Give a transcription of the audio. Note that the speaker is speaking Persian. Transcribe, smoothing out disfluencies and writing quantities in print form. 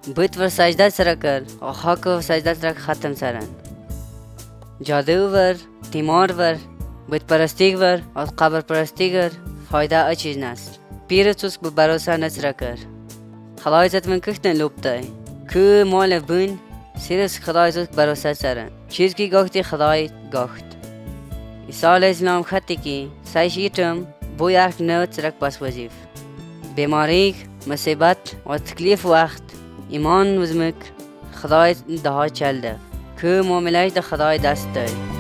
بود ور سجده سر کرد و خاک و سجده سر ختم سرن. جادو ور، تیمار ور، بود پرستی ور و قبر پرستی ور فایده اچیز نست. پیر توسک به بروسه نسر کرد. خدای زد من کختن لوبتای. که مال بین سیرس خدای زد بروسه سرن. چیز کی گاختی خدای گاخت. عیسی علیه السلام خطی کی سایش ایتم بوی ارک نوت سرک بس وظیف. بیماری، مصیبت و تکلیف وقت ایمان وزمک خدای دها چلده که معاملهش ده خدای دست داری.